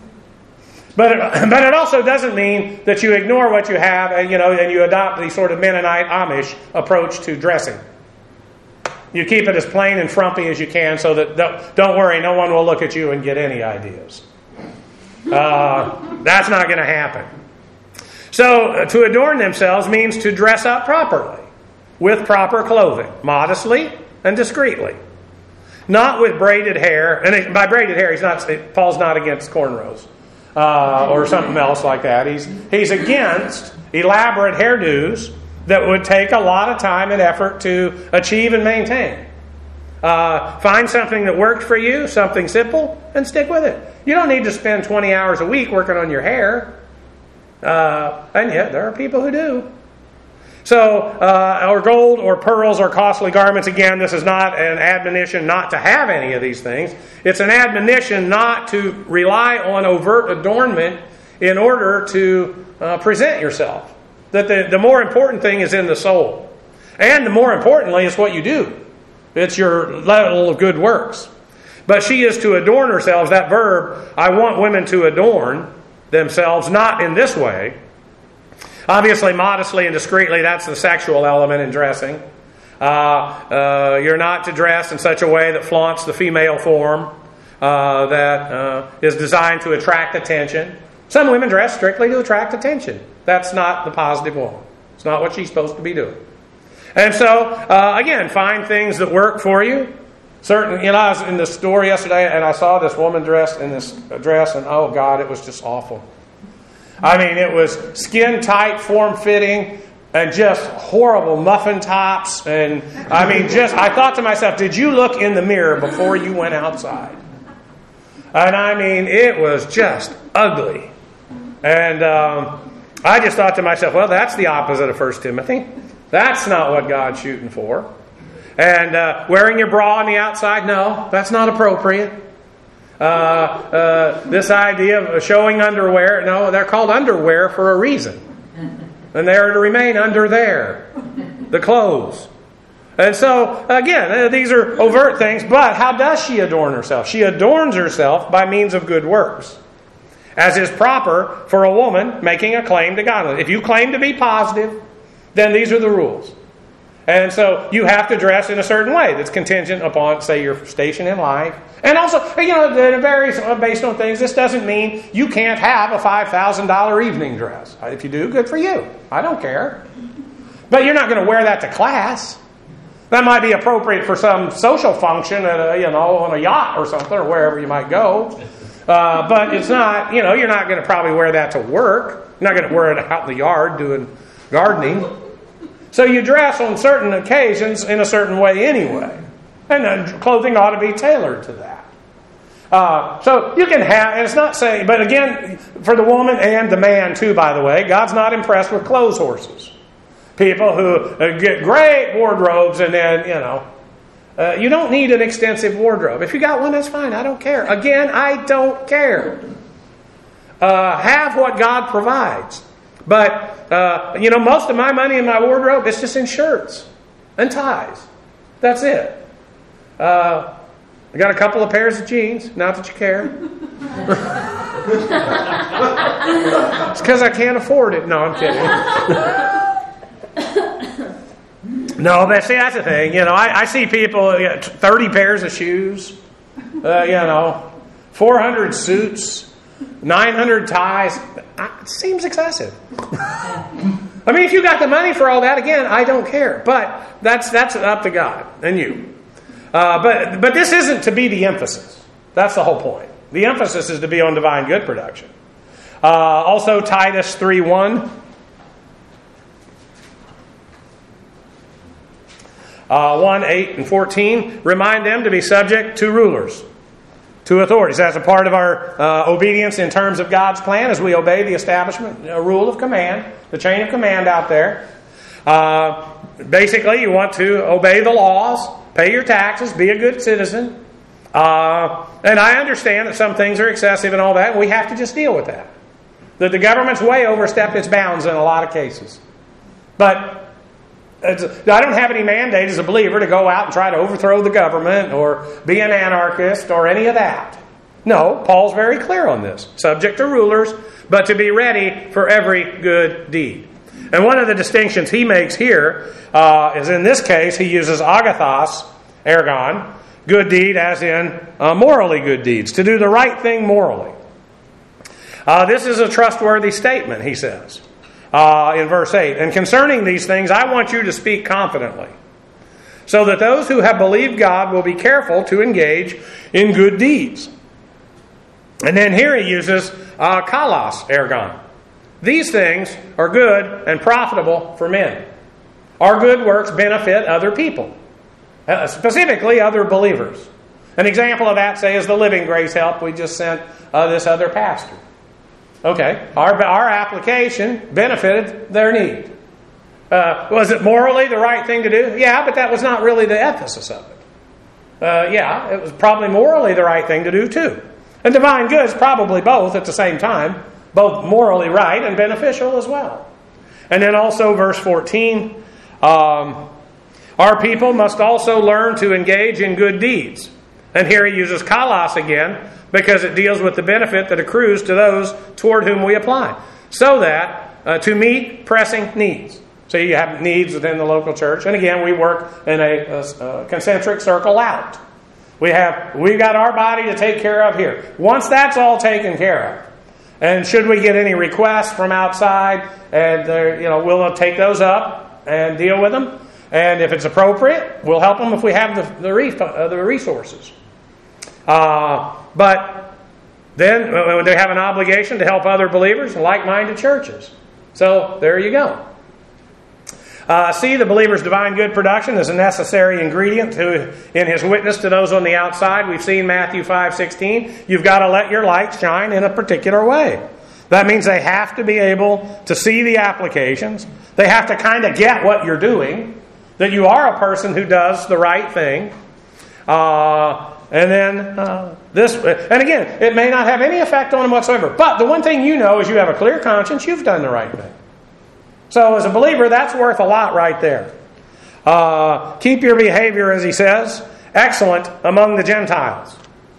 But it, but it also doesn't mean that you ignore what you have, and, you know, and you adopt the sort of Mennonite Amish approach to dressing. You keep it as plain and frumpy as you can, so that don't, don't worry, no one will look at you and get any ideas. Uh, that's not going to happen. So, uh, to adorn themselves means to dress up properly, with proper clothing, modestly and discreetly. Not with braided hair, and by braided hair, he's not, Paul's not against cornrows uh, or something else like that. He's, he's against elaborate hairdos that would take a lot of time and effort to achieve and maintain. Uh, find something that worked for you, something simple, and stick with it. You don't need to spend twenty hours a week working on your hair. Uh, and yet, there are people who do. So, uh, or gold or pearls or costly garments. Again, this is not an admonition not to have any of these things. It's an admonition not to rely on overt adornment in order to uh, present yourself. That the, the more important thing is in the soul. And the more importantly is what you do. It's your level of good works. But she is to adorn herself. That verb, I want women to adorn themselves, not in this way. Obviously, modestly and discreetly, that's the sexual element in dressing. Uh, uh, you're not to dress in such a way that flaunts the female form, uh, that uh, is designed to attract attention. Some women dress strictly to attract attention. That's not the positive woman. It's not what she's supposed to be doing. And so, uh, again, find things that work for you. Certain, you know, I was in the store yesterday and I saw this woman dressed in this dress, and oh God, it was just awful. I mean, it was skin tight, form fitting, and just horrible muffin tops. And I mean, just I thought to myself, did you look in the mirror before you went outside? And I mean, it was just ugly. And um, I just thought to myself, well, that's the opposite of First Timothy. That's not what God's shooting for. And uh, wearing your bra on the outside, no, that's not appropriate. Uh, uh, this idea of showing underwear, no, they're called underwear for a reason. And they are to remain under there. the clothes. And so, again, these are overt things, but how does she adorn herself? She adorns herself by means of good works, as is proper for a woman making a claim to godliness. If you claim to be positive, then these are the rules. And so you have to dress in a certain way that's contingent upon, say, your station in life. And also, you know, it varies based on things. This doesn't mean you can't have a five thousand dollars evening dress. If you do, good for you. I don't care. But you're not going to wear that to class. That might be appropriate for some social function at a, you know, on a yacht or something, or wherever you might go. Uh, but it's not, you know, you're not going to probably wear that to work. You're not going to wear it out in the yard doing gardening. So you dress on certain occasions in a certain way anyway. And then clothing ought to be tailored to that. Uh, so you can have, and it's not saying, but again, for the woman and the man too, by the way, God's not impressed with clothes horses. People who get great wardrobes and then, you know, uh, you don't need an extensive wardrobe. If you got one, that's fine. I don't care. Again, I don't care. Uh, have what God provides. But, uh, you know, most of my money in my wardrobe is just in shirts and ties. That's it. Uh, I got a couple of pairs of jeans. Not that you care. It's because I can't afford it. No, I'm kidding. No, but see, that's the thing. You know, I, I see people, you know, thirty pairs of shoes, uh, you know, four hundred suits, nine hundred ties. It seems excessive. I mean, if you got the money for all that, again, I don't care. But that's that's up to God and you. Uh, but but this isn't to be the emphasis. That's the whole point. The emphasis is to be on divine good production. Uh, also, Titus three one. Uh, one, eight, and fourteen. Remind them to be subject to rulers, to authorities. That's a part of our uh, obedience in terms of God's plan as we obey the establishment, a rule of command, the chain of command out there. Uh, basically, you want to obey the laws, pay your taxes, be a good citizen. Uh, and I understand that some things are excessive and all that, and we have to just deal with that. That the government's way overstepped its bounds in a lot of cases. But It's, I don't have any mandate as a believer to go out and try to overthrow the government or be an anarchist or any of that. No, Paul's very clear on this. Subject to rulers, but to be ready for every good deed. And one of the distinctions he makes here uh, is in this case he uses agathos, ergon, good deed as in uh, morally good deeds, to do the right thing morally. Uh, this is a trustworthy statement, he says. Uh, in verse eight, and concerning these things, I want you to speak confidently, so that those who have believed God will be careful to engage in good deeds. And then here he uses uh, kalos, ergon. These things are good and profitable for men. Our good works benefit other people, uh, specifically other believers. An example of that, say, is the Living Grace help we just sent uh, this other pastor. Okay, our, our application benefited their need. Uh, was it morally the right thing to do? Yeah, but that was not really the emphasis of it. Uh, yeah, it was probably morally the right thing to do too. And divine goods, probably both at the same time, both morally right and beneficial as well. And then also verse fourteen, um, our people must also learn to engage in good deeds. And here he uses kalos again, because it deals with the benefit that accrues to those toward whom we apply. So that, uh, to meet pressing needs. So you have needs within the local church. And again, we work in a, a, a concentric circle out. We have, we've got our body to take care of here. Once that's all taken care of, and should we get any requests from outside, and uh, you know, we'll take those up and deal with them. And if it's appropriate, we'll help them if we have the, the, re- uh, the resources. Uh, but then uh, they have an obligation to help other believers in like-minded churches. So there you go. Uh, see, the believer's divine good production is a necessary ingredient to in his witness to those on the outside. We've seen Matthew five sixteen. You've got to let your light shine in a particular way. That means they have to be able to see the applications. They have to kind of get what you're doing, that you are a person who does the right thing. Uh, and then uh, this, and again, it may not have any effect on them whatsoever. But the one thing you know is you have a clear conscience. You've done the right thing. So as a believer, that's worth a lot right there. Uh, keep your behavior, as he says, excellent among the Gentiles,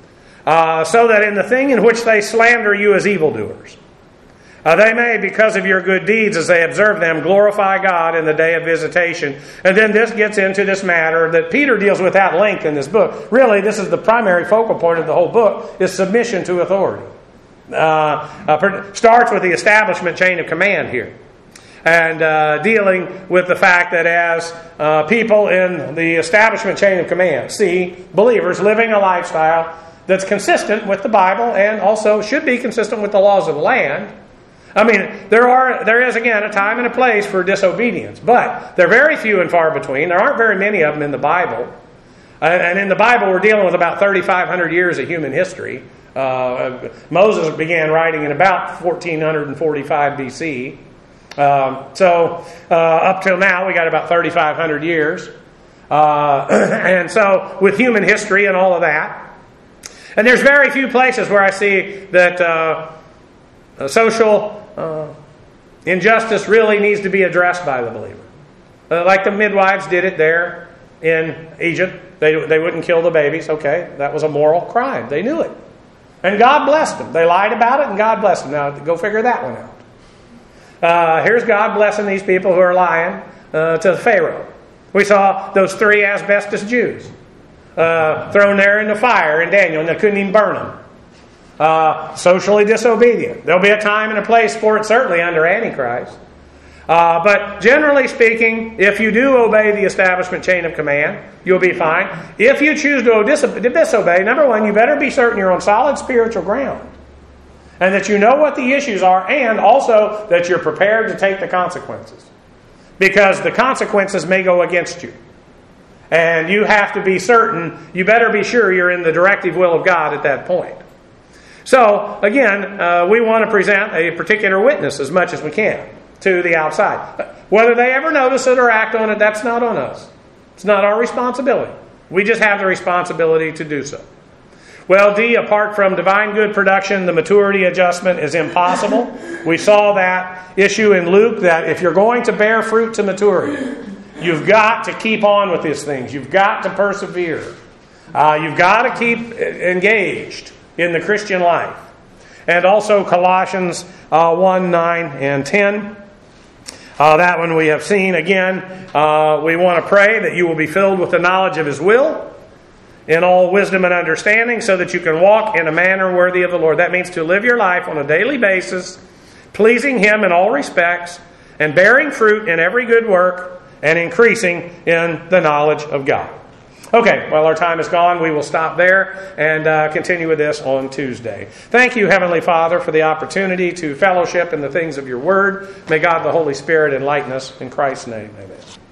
uh, so that in the thing in which they slander you as evildoers, Uh, they may, because of your good deeds as they observe them, glorify God in the day of visitation. And then this gets into this matter that Peter deals with at length in this book. Really, this is the primary focal point of the whole book, is submission to authority. Uh, uh, starts with the establishment chain of command here. And uh, dealing with the fact that as uh, people in the establishment chain of command see believers living a lifestyle that's consistent with the Bible and also should be consistent with the laws of the land, I mean, there are there is, again, a time and a place for disobedience, but they're very few and far between. There aren't very many of them in the Bible. And in the Bible, we're dealing with about thirty-five hundred years of human history. Uh, Moses began writing in about fourteen forty-five B C. Um, so uh, up till now, we got about thirty-five hundred years. Uh, and so with human history and all of that. And there's very few places where I see that uh, social Uh, injustice really needs to be addressed by the believer. Uh, like the midwives did it there in Egypt. They, they wouldn't kill the babies. Okay, that was a moral crime. They knew it. And God blessed them. They lied about it and God blessed them. Now, go figure that one out. Uh, here's God blessing these people who are lying uh, to Pharaoh. We saw those three asbestos Jews uh, thrown there in the fire in Daniel, and they couldn't even burn them. Uh, socially disobedient. There'll be a time and a place for it, certainly under Antichrist. Uh, but generally speaking, if you do obey the establishment chain of command, you'll be fine. If you choose to disobey, number one, you better be certain you're on solid spiritual ground. And that you know what the issues are, and also that you're prepared to take the consequences. Because the consequences may go against you. And you have to be certain, you better be sure you're in the directive will of God at that point. So, again, uh, we want to present a particular witness as much as we can to the outside. Whether they ever notice it or act on it, that's not on us. It's not our responsibility. We just have the responsibility to do so. Well, D, apart from divine good production, the maturity adjustment is impossible. We saw that issue in Luke, that if you're going to bear fruit to maturity, you've got to keep on with these things. You've got to persevere. Uh, you've got to keep engaged in the Christian life. And also Colossians uh, one, nine, and ten. Uh, that one we have seen. Again, uh, we want to pray that you will be filled with the knowledge of His will in all wisdom and understanding, so that you can walk in a manner worthy of the Lord. That means to live your life on a daily basis, pleasing Him in all respects, and bearing fruit in every good work, and increasing in the knowledge of God. Okay, well, our time is gone. We will stop there and uh, continue with this on Tuesday. Thank you, Heavenly Father, for the opportunity to fellowship in the things of your Word. May God the Holy Spirit enlighten us. In Christ's name, amen.